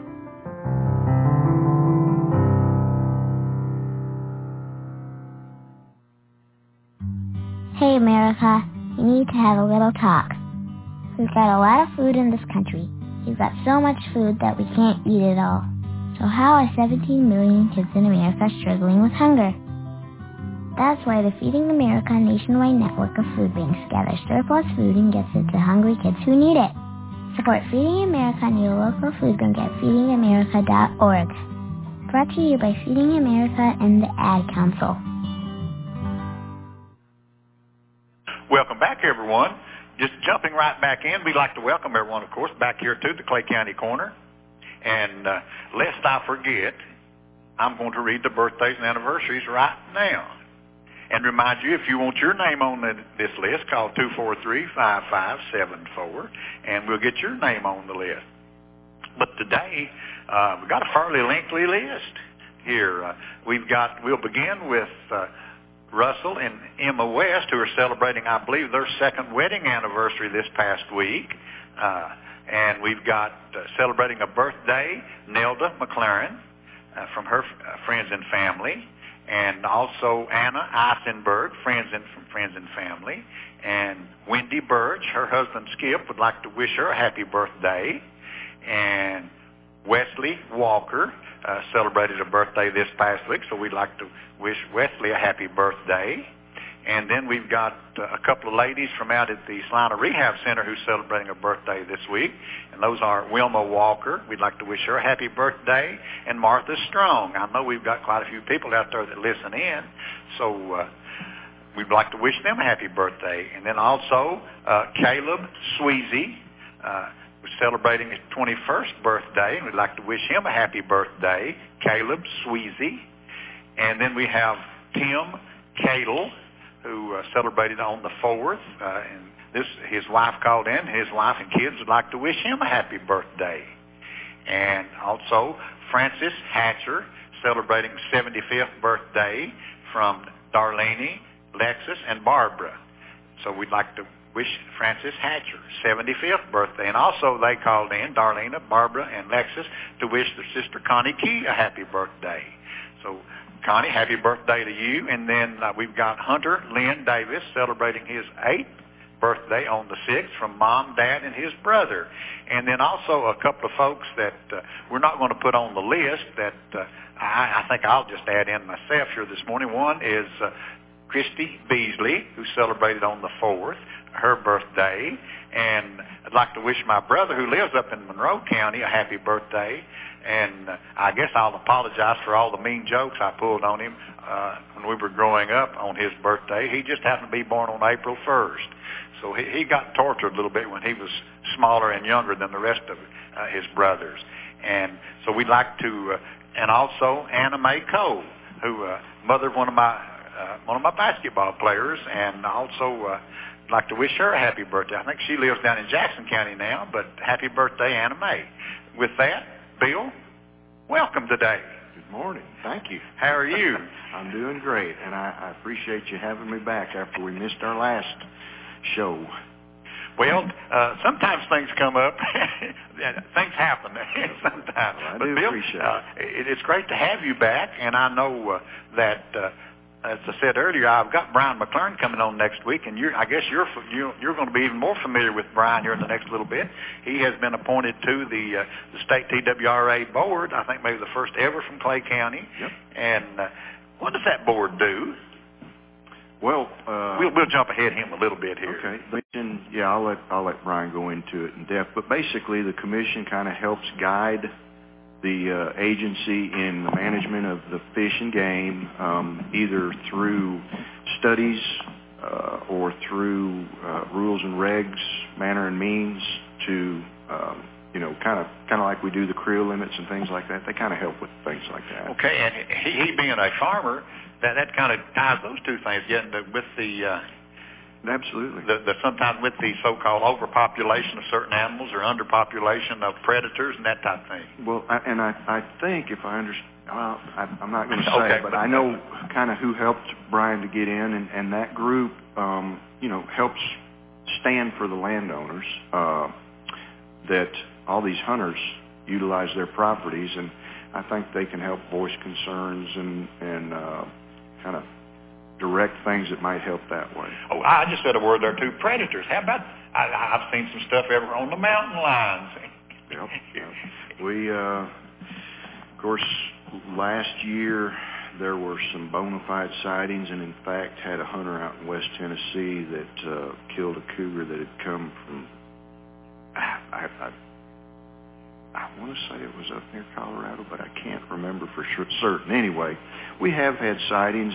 Hey, America, we need to have a little talk. We've got a lot of food in this country. We've got so much food that we can't eat it all. So how are 17 million kids in America struggling with hunger? That's why the Feeding America nationwide network of food banks gathers surplus food and gets it to hungry kids who need it. Support Feeding America and your local food bank at feedingamerica.org. Brought to you by Feeding America and the Ad Council. Welcome back, everyone. Just jumping right back in, we'd like to welcome everyone, of course, back here to the Clay County Corner. And lest I forget, I'm going to read the birthdays and anniversaries right now. And remind you, if you want your name on this list, call 243-5574, and we'll get your name on the list. But today, we've got a fairly lengthy list here. We'll begin with Russell and Emma West, who are celebrating, I believe, their second wedding anniversary this past week. And we've got celebrating a birthday, Nelda McLaren from her friends and family. And also Anna Eisenberg, friends and family. And Wendy Birch, her husband Skip, would like to wish her a happy birthday. And Wesley Walker celebrated a birthday this past week, so we'd like to wish Wesley a happy birthday. And then we've got a couple of ladies from out at the Salina Rehab Center who's celebrating a birthday this week, and those are Wilma Walker. We'd like to wish her a happy birthday, and Martha Strong. I know we've got quite a few people out there that listen in, so we'd like to wish them a happy birthday. And then also Caleb Sweezy was celebrating his 21st birthday, and we'd like to wish him a happy birthday, Caleb Sweezy. And then we have Tim Cadle, who celebrated on the 4th, and his wife called in. His wife and kids would like to wish him a happy birthday. And also Francis Hatcher, celebrating 75th birthday from Darlene, Lexus, and Barbara. So we'd like to wish Francis Hatcher 75th birthday. And also they called in, Darlene, Barbara, and Lexus, to wish their sister Connie Key a happy birthday. So Connie, happy birthday to you. And then we've got Hunter Lynn Davis celebrating his 8th birthday on the 6th from Mom, Dad, and his brother. And then also a couple of folks that we're not going to put on the list that I think I'll just add in myself here this morning. One is Christy Beasley, who celebrated on the 4th, her birthday. And I'd like to wish my brother, who lives up in Monroe County, a happy birthday. And I guess I'll apologize for all the mean jokes I pulled on him when we were growing up on his birthday. He just happened to be born on April 1st. So he got tortured a little bit when he was smaller and younger than the rest of his brothers. And so we'd like to, and also Anna Mae Cole, who mother of one of my basketball players, and also like to wish her a happy birthday. I think she lives down in Jackson County now, but happy birthday, Anna Mae. With that, Bill, welcome today. Good morning. Thank you. How are you? I'm doing great, and I appreciate you having me back after we missed our last show. Well, sometimes things come up. Things happen sometimes. Well, I but do Bill, appreciate it. It's great to have you back, and I know that, as I said earlier, I've got Brian McLaren coming on next week, and I guess you're going to be even more familiar with Brian here in the next little bit. He has been appointed to the state TWRA board, I think maybe the first ever from Clay County. Yep. And what does that board do? Well, we'll jump ahead of him a little bit here. Okay. Yeah, I'll let Brian go into it in depth. But basically, the commission kind of helps guide the agency in the management of the fish and game, either through studies or through rules and regs, manner and means to, kind of like we do the creel limits and things like that. They kind of help with things like that. Okay, and he being a farmer, that kind of ties those two things with the absolutely sometimes with the so-called overpopulation of certain animals or underpopulation of predators and that type of thing. Well, I think if I understand, I'm not going to say, okay, but I know kind of who helped Brian to get in, and that group, helps stand for the landowners that all these hunters utilize their properties, and I think they can help voice concerns and kind of direct things that might help that way. Oh, I just said a word there too. Predators. How about? I've seen some stuff ever on the mountain lions. Yep. We, of course, last year there were some bona fide sightings, and in fact had a hunter out in West Tennessee that killed a cougar that had come from. I want to say it was up near Colorado, but I can't remember for certain. Anyway, we have had sightings.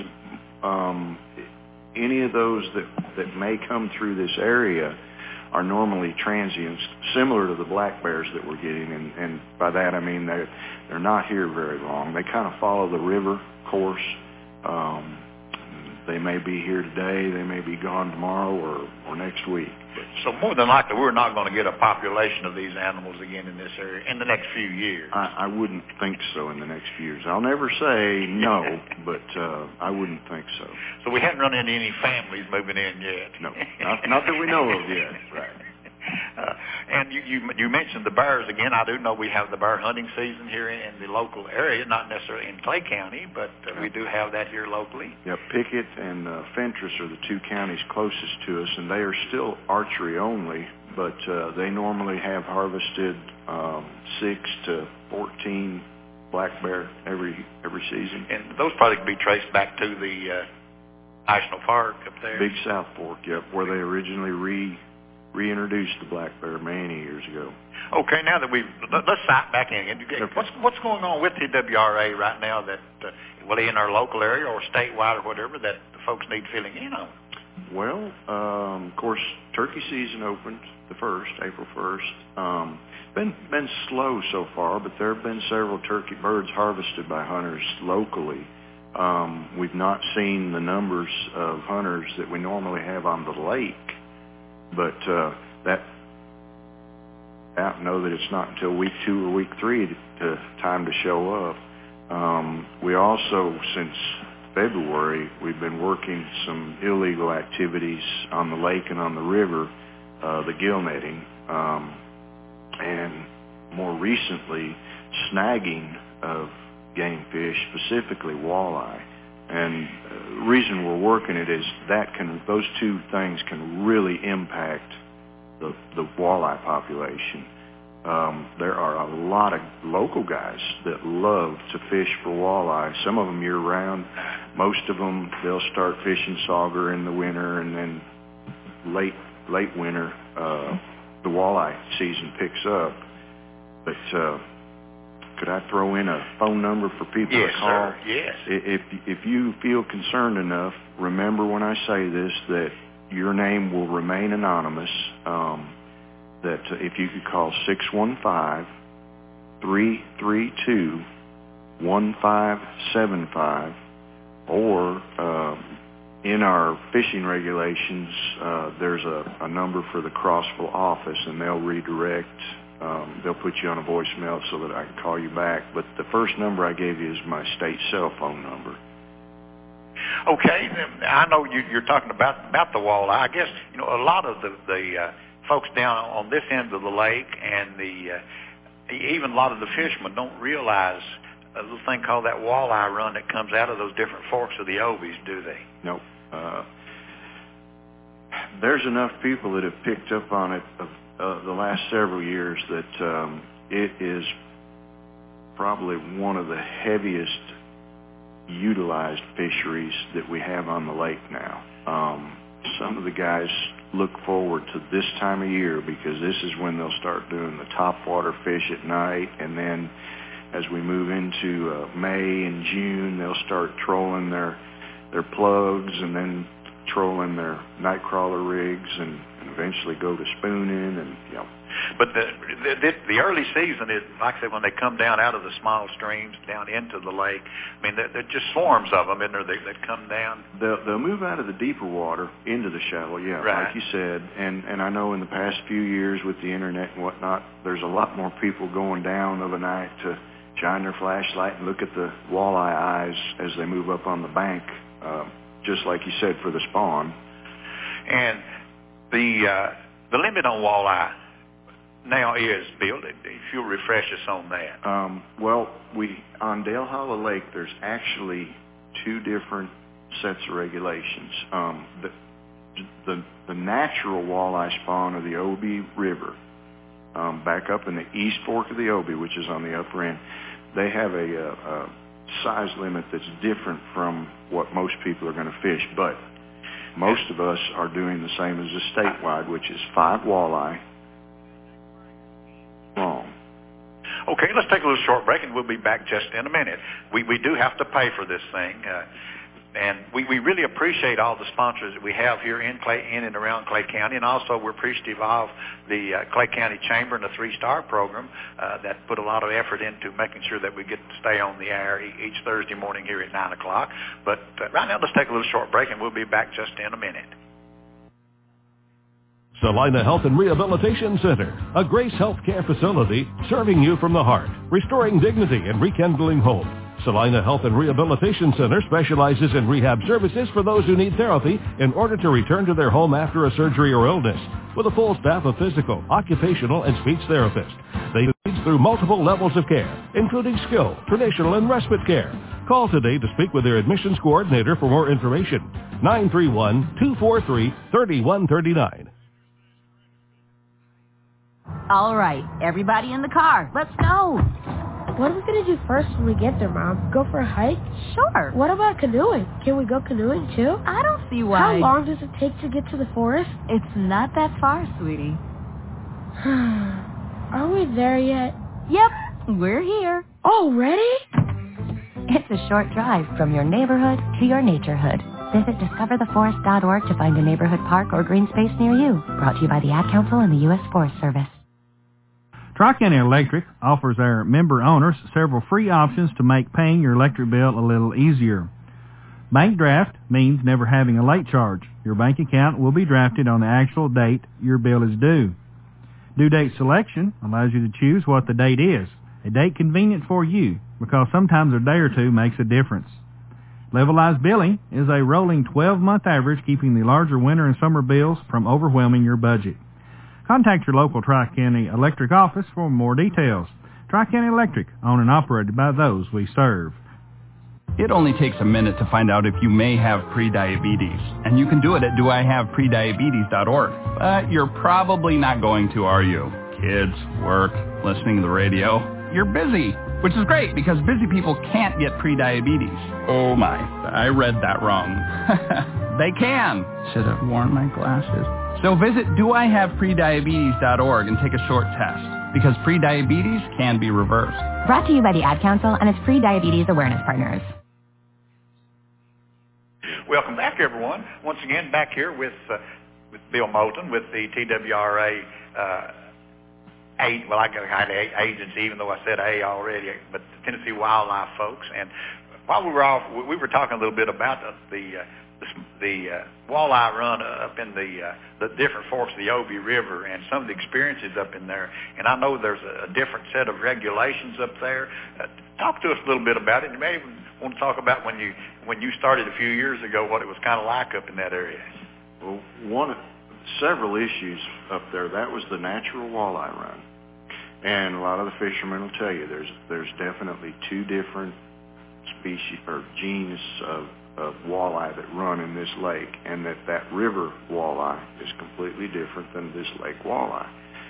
Any of those that may come through this area are normally transients, similar to the black bears that we're getting, and by that I mean they're not here very long. They kind of follow the river course. They may be here today, they may be gone tomorrow or next week. So more than likely, we're not going to get a population of these animals again in this area in the next few years. I wouldn't think so in the next few years. I'll never say no, but I wouldn't think so. So we haven't run into any families moving in yet. No, not that we know of yet. Right. And you mentioned the bears again. I do know we have the bear hunting season here in the local area, not necessarily in Clay County, but we do have that here locally. Yeah, Pickett and Fentress are the two counties closest to us, and they are still archery only, but they normally have harvested 6 to 14 black bear every season. And those probably can be traced back to the National Park up there. Big South Fork, yep, where they originally reintroduced the black bear many years ago. Okay, now that let's sight back in. What's going on with TWRA right now that, in our local area or statewide or whatever, that the folks need filling in on? Well, of course, turkey season opened April 1st. Been slow so far, but there have been several turkey birds harvested by hunters locally. We've not seen the numbers of hunters that we normally have on the lake. But I know that it's not until week 2 or week 3 time to show up. We also, since February, we've been working some illegal activities on the lake and on the river, the gill netting, and more recently, snagging of game fish, specifically walleye. And the reason we're working it is those two things can really impact the walleye population. There are a lot of local guys that love to fish for walleye, some of them year-round. Most of them, they'll start fishing sauger in the winter, and then late winter, the walleye season picks up. But could I throw in a phone number for people to call? Yes, sir. Yes. If you feel concerned enough, remember when I say this that your name will remain anonymous. That if you could call 615-332-1575, or in our fishing regulations, there's a number for the Crossville office, and they'll redirect. They'll put you on a voicemail so that I can call you back. But the first number I gave you is my state cell phone number. Okay, I know you're talking about the walleye. I guess a lot of the folks down on this end of the lake and even a lot of the fishermen don't realize a little thing called that walleye run that comes out of those different forks of the Obies, do they? Nope. There's enough people that have picked up on it the last several years that it is probably one of the heaviest utilized fisheries that we have on the lake now. Some of the guys look forward to this time of year because this is when they'll start doing the topwater fish at night, and then as we move into May and June, they'll start trolling their plugs and then trolling their night crawler rigs and eventually go to spooning and But the early season is, like I said, when they come down out of the small streams down into the lake. I mean, they're just swarms of them, isn't there, that come down? They'll move out of the deeper water into the shallow, right. Like you said. And I know in the past few years with the internet and whatnot, there's a lot more people going down of a night to shine their flashlight and look at the walleye eyes as they move up on the bank, just like you said, for the spawn. And the limit on walleye now is, Bill, if you'll refresh us on that. Well, on Dale Hollow Lake, there's actually 2 different sets of regulations. The natural walleye spawn of the Obi River, back up in the East Fork of the Obi, which is on the upper end, they have a size limit that's different from what most people are going to fish, but most of us are doing the same as the statewide, which is 5 walleye long. Okay, let's take a little short break, and we'll be back just in a minute. We do have to pay for this thing. And we really appreciate all the sponsors that we have here in and around Clay County, and also we're appreciative of the Clay County Chamber and the 3-Star program that put a lot of effort into making sure that we get to stay on the air each Thursday morning here at 9 o'clock. But right now, let's take a little short break, and we'll be back just in a minute. Salina Health and Rehabilitation Center, a Grace Healthcare facility serving you from the heart, restoring dignity and rekindling hope. Salina Health and Rehabilitation Center specializes in rehab services for those who need therapy in order to return to their home after a surgery or illness, with a full staff of physical, occupational, and speech therapists. They lead through multiple levels of care, including skilled, traditional, and respite care. Call today to speak with their admissions coordinator for more information. 931-243-3139. All right, everybody in the car, let's go. What are we going to do first when we get there, Mom? Go for a hike? Sure. What about canoeing? Can we go canoeing, too? I don't see why. How long does it take to get to the forest? It's not that far, sweetie. Are we there yet? Yep, we're here. Already? It's a short drive from your neighborhood to your naturehood. Visit discovertheforest.org to find a neighborhood park or green space near you. Brought to you by the Ad Council and the U.S. Forest Service. Tri-County Electric offers our member owners several free options to make paying your electric bill a little easier. Bank draft means never having a late charge. Your bank account will be drafted on the actual date your bill is due. Due date selection allows you to choose what the date is, a date convenient for you, because sometimes a day or two makes a difference. Levelized billing is a rolling 12-month average, keeping the larger winter and summer bills from overwhelming your budget. Contact your local Tri-County Electric office for more details. Tri-County Electric, owned and operated by those we serve. It only takes a minute to find out if you may have prediabetes, and you can do it at doihaveprediabetes.org. But you're probably not going to, are you? Kids, work, listening to the radio. You're busy, which is great because busy people can't get prediabetes. Oh my, I read that wrong. They can. Should have worn my glasses. So visit doihaveprediabetes.org and take a short test, because prediabetes can be reversed. Brought to you by the Ad Council and its Pre-Diabetes Awareness Partners. Welcome back, everyone. Once again, back here with Bill Moulton with the TWRA I got kind of agency, even though I said A already, but the Tennessee Wildlife folks. And while we were off, we were talking a little bit about the walleye run up in the different forks of the Obie River and some of the experiences up in there. And I know there's a different set of regulations up there. Talk to us a little bit about it. You may even want to talk about when you started a few years ago, what it was kind of like up in that area. Well, several issues up there. That was the natural walleye run. And a lot of the fishermen will tell you there's definitely two different species or genus of walleye that run in this lake, and that river walleye is completely different than this lake walleye.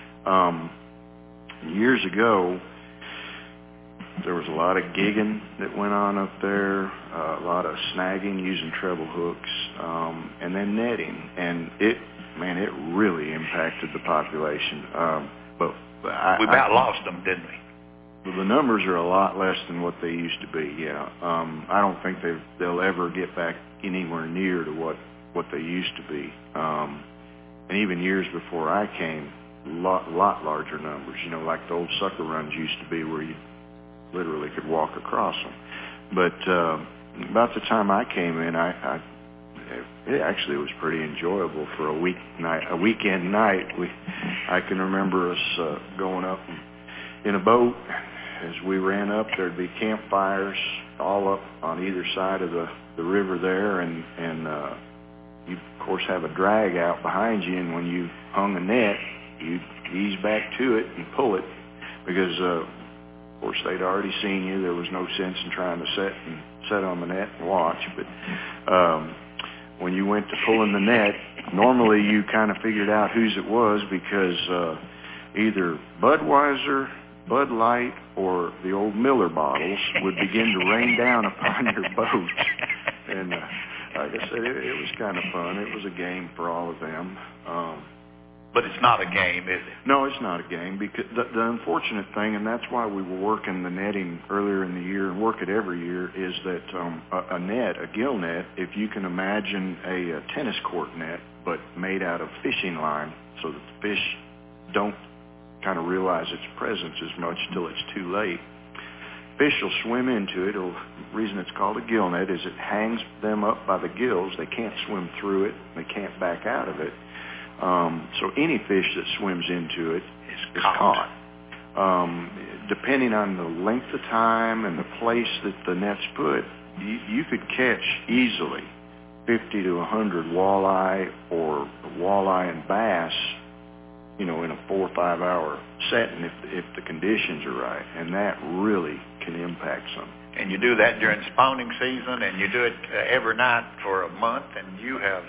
Years ago, there was a lot of gigging that went on up there, a lot of snagging using treble hooks, and then netting, and it really impacted the population. But we about lost them, didn't we? Well, the numbers are a lot less than what they used to be. Yeah, I don't think they'll ever get back anywhere near to what they used to be. And even years before I came, lot larger numbers. You know, like the old sucker runs used to be, where you literally could walk across them. But about the time I came in, it actually was pretty enjoyable for a weekend night. I can remember us going up in a boat. As we ran up, there'd be campfires all up on either side of the river there, and you of course have a drag out behind you, and when you hung a net, you'd ease back to it and pull it, because of course they'd already seen you. There was no sense in trying to set on the net and watch. But when you went to pulling the net, normally you kind of figured out whose it was, because either Budweiser, Bud Light, or the old Miller bottles would begin to rain down upon your boat. And like I said, it was kind of fun. It was a game for all of them. But it's not a game, is it? No, it's not a game. Because the unfortunate thing, and that's why we were working the netting earlier in the year and work it every year, is that a net, a gill net, if you can imagine a tennis court net, but made out of fishing line so that the fish don't kind of realize its presence as much until it's too late. Fish will swim into it. The reason it's called a gill net is it hangs them up by the gills. They can't swim through it. They can't back out of it. So any fish that swims into it is caught. Depending on the length of time and the place that the net's put, you could catch easily 50 to 100 walleye or walleye and bass, in a 4 or 5 hour setting if the conditions are right, and that really can impact something. And you do that during spawning season, and you do it every night for a month, and you have...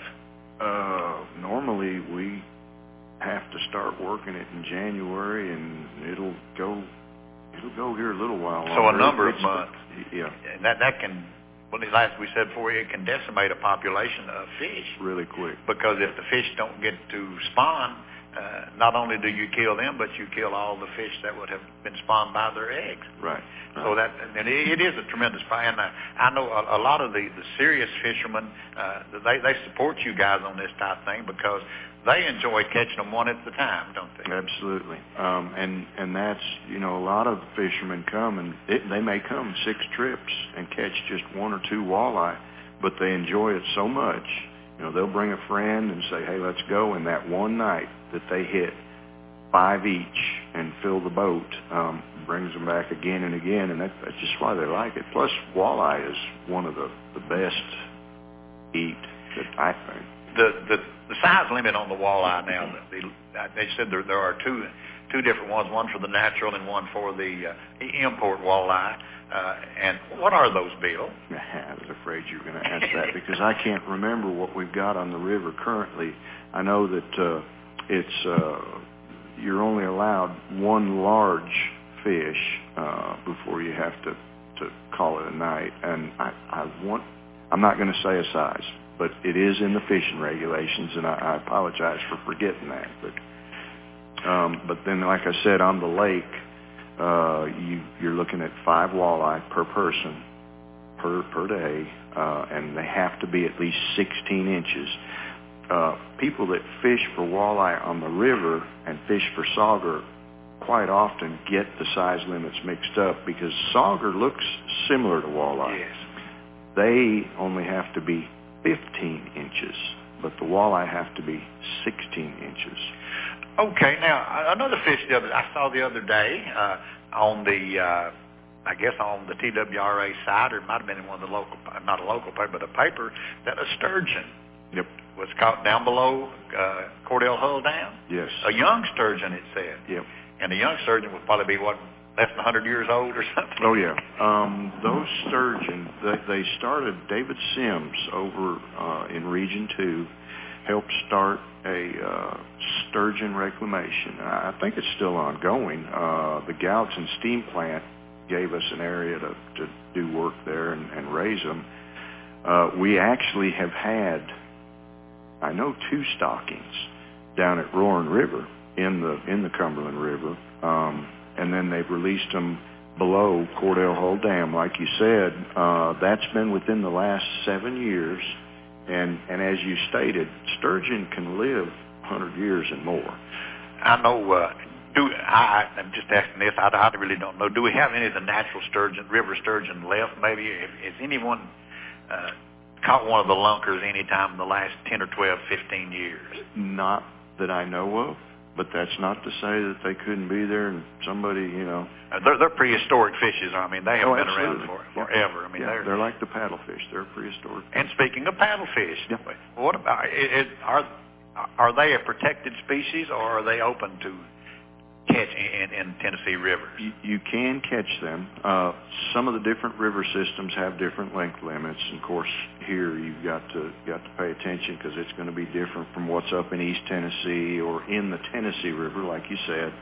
Normally we have to start working it in January, and it'll go here a little while longer. So a number of months. Yeah. And that can, as we said before, it can decimate a population of fish. Really quick. Because if the fish don't get to spawn, not only do you kill them, but you kill all the fish that would have been spawned by their eggs. Right. So it is a tremendous fight. And I know a lot of the serious fishermen, they support you guys on this type of thing because they enjoy catching them one at a time, don't they? Absolutely. And that's, a lot of fishermen come, and they may come 6 trips and catch just 1 or 2 walleye, but they enjoy it so much. They'll bring a friend and say, hey, let's go. And that one night that they hit 5 each and fill the boat, brings them back again and again, and that's just why they like it. Plus, walleye is one of the best eat that I think. The size limit on the walleye now, they said there are two different ones, one for the natural and one for the import walleye. And what are those, Bill? I was afraid you were going to ask that because I can't remember what we've got on the river currently. I know that you're only allowed 1 large fish before you have to call it a night. And I'm not going to say a size, but it is in the fishing regulations, and I apologize for forgetting that. But then, like I said, on the lake, you're looking at 5 walleye per person per day, and they have to be at least 16 inches. People that fish for walleye on the river and fish for sauger quite often get the size limits mixed up because sauger looks similar to walleye. Yes. They only have to be 15 inches, but the walleye have to be 16 inches. Okay, now another fish I saw the other day on the, I guess on the TWRA site, or it might have been in one of the local, not a local paper, but a paper, that a sturgeon was caught down below Cordell Hull Dam. Yes. A young sturgeon, it said. Yep. And the young sturgeon would probably be, less than 100 years old or something? Oh, yeah. Those sturgeon, they started, David Sims over in Region 2 helped start a sturgeon reclamation. I think it's still ongoing. The Gallatin Steam Plant gave us an area to do work there and raise them. We actually have had, I know, 2 stockings down at Roaring River in the Cumberland River. And then they've released them below Cordell Hull Dam. Like you said, that's been within the last 7 years. And as you stated, sturgeon can live 100 years and more. I know, I'm just asking this, I really don't know. Do we have any of the natural sturgeon, river sturgeon left maybe? Has anyone caught one of the lunkers any time in the last 10 or 12, 15 years? Not that I know of. But that's not to say that they couldn't be there and somebody, They're prehistoric fishes. I mean, they have been around forever. I mean, they're like the paddlefish. They're prehistoric. And speaking of paddlefish, what about are they a protected species, or are they open to catch in Tennessee rivers? You can catch them. Some of the different river systems have different length limits. And of course, here you've got to pay attention because it's going to be different from what's up in East Tennessee or in the Tennessee River, like you said.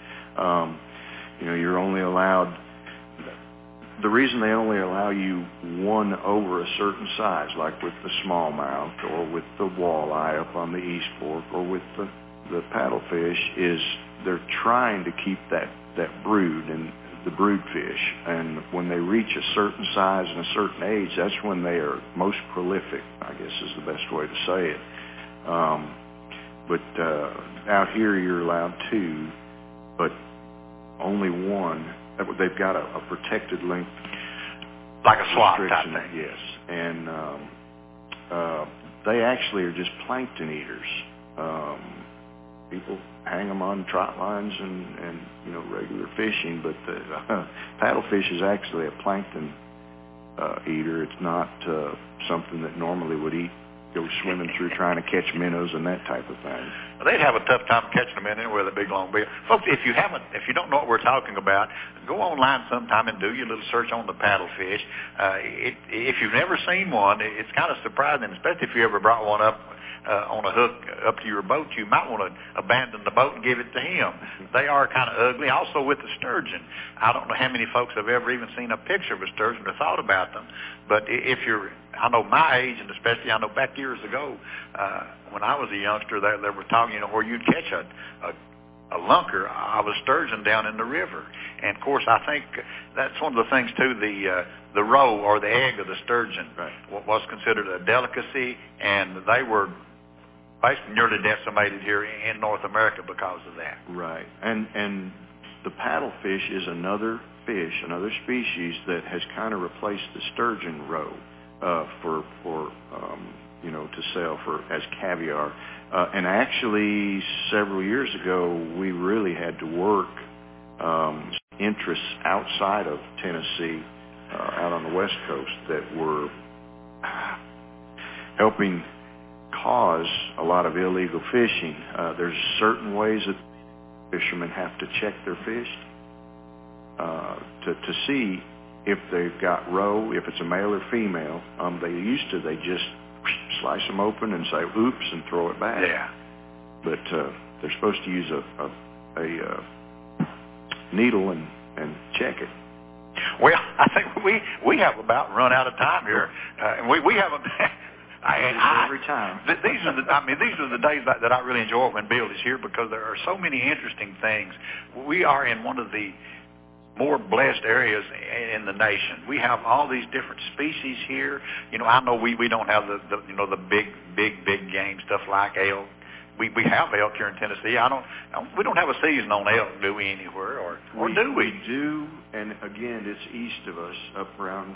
You're only allowed. The reason they only allow you 1 over a certain size, like with the smallmouth or with the walleye up on the East Fork or with the the paddlefish is they're trying to keep that brood and the brood fish, and when they reach a certain size and a certain age, that's when they are most prolific, I guess is the best way to say it. But out here you're allowed 2, but only 1. They've got a protected length, like a swap type thing. Yes, and they actually are just plankton eaters. People hang them on trot lines and regular fishing, but the paddlefish is actually a plankton eater. It's not something that normally would go swimming through trying to catch minnows and that type of thing. They'd have a tough time catching them anyway with a big long bill. Folks, if you don't know what we're talking about, go online sometime and do your little search on the paddlefish. If you've never seen one, it's kind of surprising, especially if you ever brought one up on a hook up to your boat. You might want to abandon the boat and give it to him. They are kind of ugly. Also with the sturgeon, I don't know how many folks have ever even seen a picture of a sturgeon or thought about them. But I know my age, and especially I know back years ago when I was a youngster, they were talking, where you'd catch a lunker of a sturgeon down in the river. And of course, I think that's one of the things too. The roe or the egg of the sturgeon was considered a delicacy, and they were basically nearly decimated here in North America because of that. Right, and the paddlefish is another fish, another species that has kind of replaced the sturgeon roe for to sell as caviar. And actually, several years ago, we really had to work interests outside of Tennessee, out on the West Coast, that were helping cause a lot of illegal fishing. There's certain ways that fishermen have to check their fish to see if they've got roe, if it's a male or female. They just slice them open and say oops and throw it back. Yeah. But they're supposed to use a needle and check it. Well, I think we have about run out of time here, and we haven't. Every time. These are the days that I really enjoy when Bill is here, because there are so many interesting things. We are in one of the more blessed areas in the nation. We have all these different species here. I know we don't have the big game stuff like elk. We have elk here in Tennessee. We don't have a season on elk, do we, anywhere, or do we? We do, and again, it's east of us, up around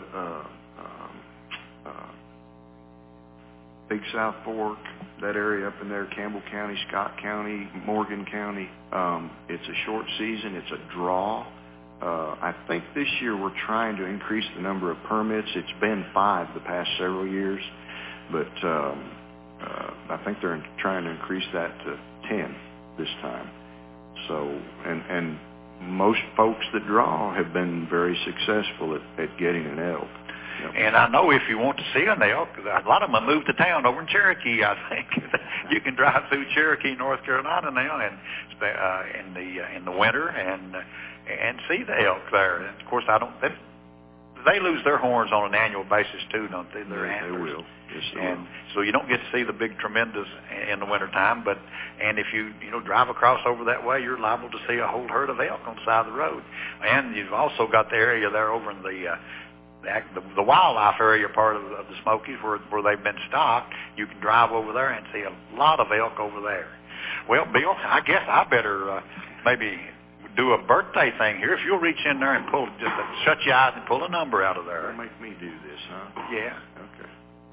Big South Fork, that area up in there, Campbell County, Scott County, Morgan County. It's a short season. It's a draw. I think this year we're trying to increase the number of permits. It's been 5 the past several years, but I think they're trying to increase that to 10 this time. So, and most folks that draw have been very successful at getting an elk. Yep. And I know if you want to see an elk, a lot of them moved to town over in Cherokee, I think. You can drive through Cherokee, North Carolina now, and in the winter and see the elk there. And of course, they lose their horns on an annual basis too, don't they? Their antlers. They will. Yes, they and will. So you don't get to see the big tremendous in the wintertime, and if you drive across over that way, you're liable to see a whole herd of elk on the side of the road. And you've also got the area there over in the wildlife area part of the Smokies where they've been stocked. You can drive over there and see a lot of elk over there. Well, Bill, I guess I better maybe do a birthday thing here. If you'll reach in there and shut your eyes and pull a number out of there. Don't make me do this, huh? Yeah. Okay.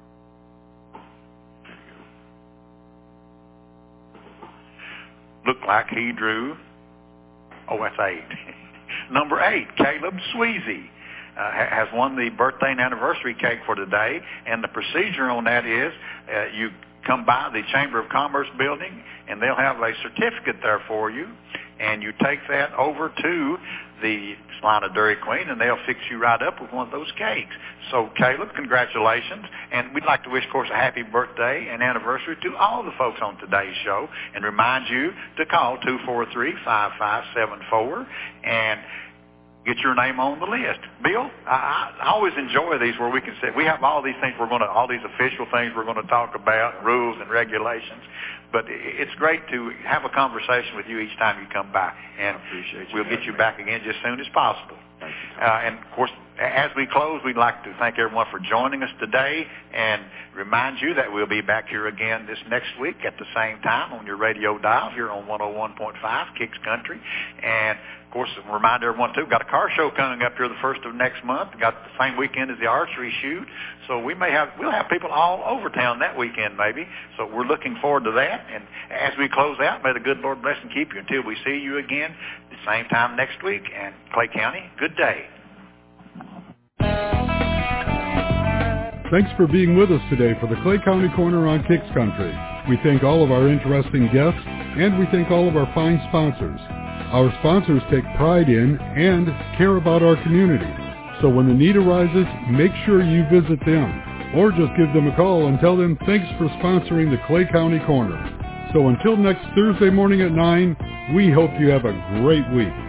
There you go. Looked like he drew. Oh, that's 8. Number 8, Caleb Sweezy. Has won the birthday and anniversary cake for today, and the procedure on that is you come by the Chamber of Commerce building, and they'll have a certificate there for you, and you take that over to the Salina Dairy Queen, and they'll fix you right up with one of those cakes. So, Caleb, congratulations, and we'd like to wish, of course, a happy birthday and anniversary to all the folks on today's show, and remind you to call 243-5574 and get your name on the list. Bill, I always enjoy these where we can say we have all these things all these official things we're going to talk about, rules and regulations. But it's great to have a conversation with you each time you come by, and we'll get you back again just as soon as possible. Thank you. And of course, as we close, we'd like to thank everyone for joining us today and remind you that we'll be back here again this next week at the same time on your radio dial here on 101.5 Kicks Country. And of course, remind everyone too, we've got a car show coming up here the first of next month. We've got the same weekend as the archery shoot. So we'll have people all over town that weekend maybe. So we're looking forward to that. And as we close out, may the good Lord bless and keep you until we see you again the same time next week. And Clay County, good day. Thanks for being with us today for the Clay County Corner on Kicks Country. We thank all of our interesting guests, and we thank all of our fine sponsors. Our sponsors take pride in and care about our community. So when the need arises, make sure you visit them, or just give them a call and tell them thanks for sponsoring the Clay County Corner. So until next Thursday morning at 9, we hope you have a great week.